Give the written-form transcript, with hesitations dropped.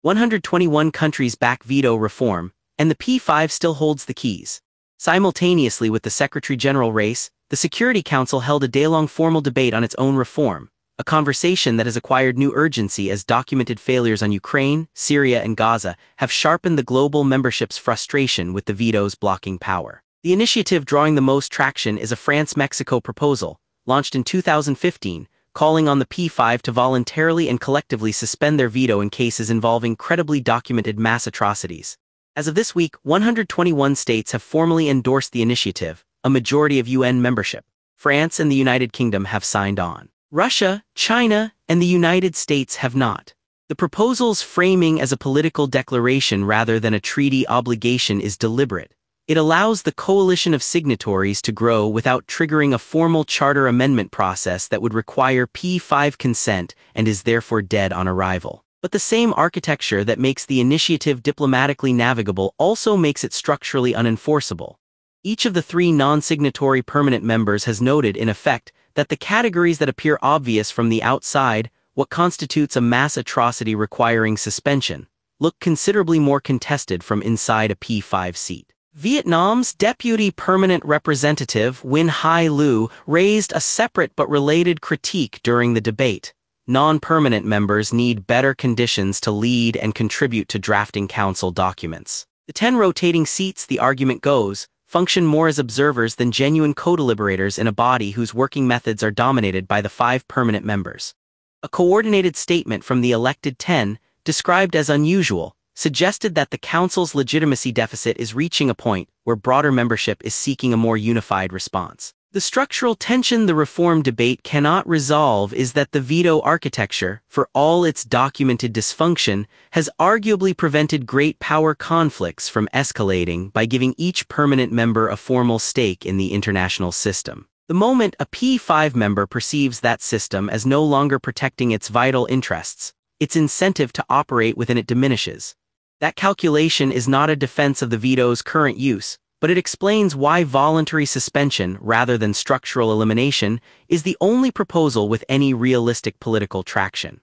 121 countries back veto reform, and the P5 still holds the keys. Simultaneously with the Secretary-General race, the Security Council held a day-long formal debate on its own reform, a conversation that has acquired new urgency as documented failures on Ukraine, Syria, and Gaza have sharpened the global membership's frustration with the veto's blocking power. The initiative drawing the most traction is a France-Mexico proposal, launched in 2015, calling on the P5 to voluntarily and collectively suspend their veto in cases involving credibly documented mass atrocities. As of this week, 121 states have formally endorsed the initiative, a majority of UN membership. France and the United Kingdom have signed on. Russia, China, and the United States have not. The proposal's framing as a political declaration rather than a treaty obligation is deliberate. It allows the coalition of signatories to grow without triggering a formal charter amendment process that would require P5 consent and is therefore dead on arrival. But the same architecture that makes the initiative diplomatically navigable also makes it structurally unenforceable. Each of the three non-signatory permanent members has noted, in effect, that the categories that appear obvious from the outside, what constitutes a mass atrocity requiring suspension, look considerably more contested from inside a P5 seat. Vietnam's Deputy Permanent Representative Win Hai Lu raised a separate but related critique during the debate. Non-permanent members need better conditions to lead and contribute to drafting council documents. The 10 rotating seats, the argument goes, function more as observers than genuine co-deliberators in a body whose working methods are dominated by the 5 permanent members. A coordinated statement from the elected 10, described as unusual, suggested that the Council's legitimacy deficit is reaching a point where broader membership is seeking a more unified response. The structural tension the reform debate cannot resolve is that the veto architecture, for all its documented dysfunction, has arguably prevented great power conflicts from escalating by giving each permanent member a formal stake in the international system. The moment a P5 member perceives that system as no longer protecting its vital interests, its incentive to operate within it diminishes. That calculation is not a defense of the veto's current use, but it explains why voluntary suspension, rather than structural elimination, is the only proposal with any realistic political traction.